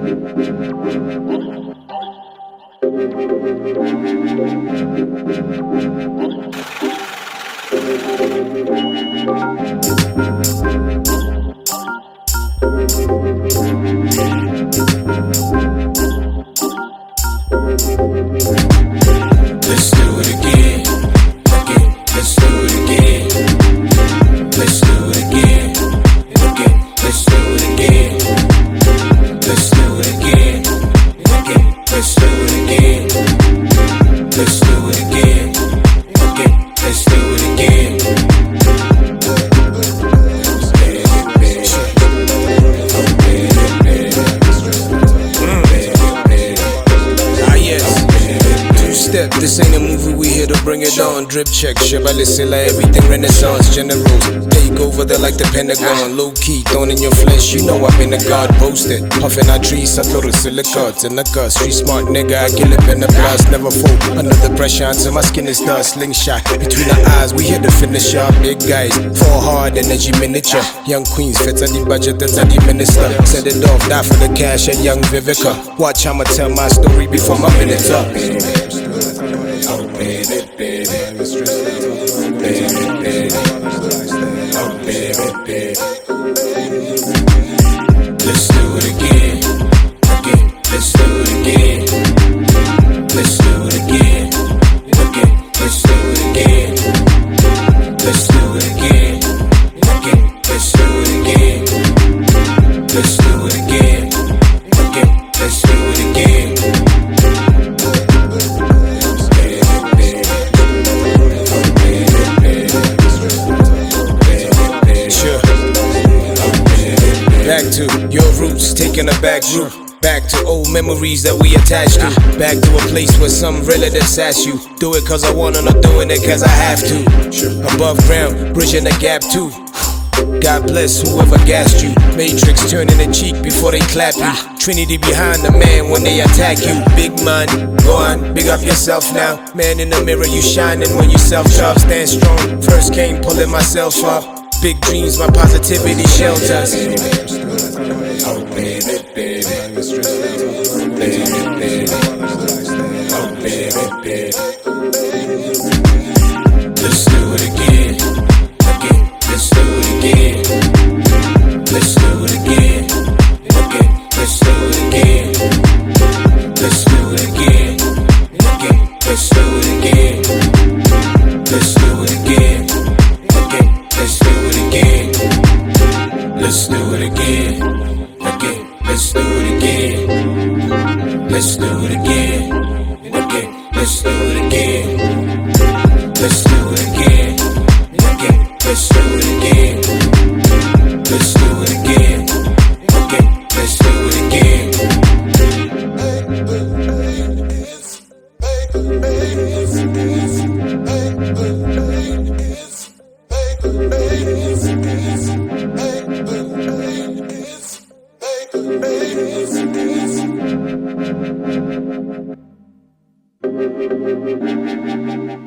Let's do it again. Let's do it again. Let's do it again. Let's do it again. Let's do it again. Let's do it again. Let's do it again. Let's do it again. Step, this ain't a movie, we here to bring it on. Drip check, Chevrolet Silla, everything Renaissance. Generals, take over, they're like the Pentagon. Low key, thrown in your flesh, you know I've been a god. Posted, puffin' our trees, I throw the silicots in the cut. Street smart nigga, I kill it in the blast. Never fold under the pressure until my skin is dust. Slingshot between the eyes, we here to finish up. Big guys, fall hard, energy miniature. Young queens, fits at the budget, that's at the minister. Set it off, die for the cash at young Vivica. Watch, I'ma tell my story before my minute's up. Oh baby, baby, let's do it again. Let's do it again. Let's do it again. Let's do it again. Let's do it again. Let's do it again. Let's do it again. Let's do it again. Back to your roots, taking a back route. Back to old memories that we attached to. Back to a place where some relatives ask you. Do it cause I wanna, not doing it cause I have to. Above ground, bridging the gap too. God bless whoever gassed you. Matrix turning the cheek before they clap you. Trinity behind the man when they attack you. Big man, go on, big up yourself now. Man in the mirror, you shining when you self-sharp. Stand strong, first came pulling myself up. Big dreams, my positivity shelters. Oh baby, baby, baby, baby, oh baby, baby. Let's do it again. Let's do it again. Let's do it again. Let's do it again. Let's do it again. Let's do it again. Let's do it again. Let's do it again. Let's do it again. Let's do it again. Let's do it again. Let's do it again. Let's do it again. Let's do it again. Let's do it again. Let's do it again. Baby,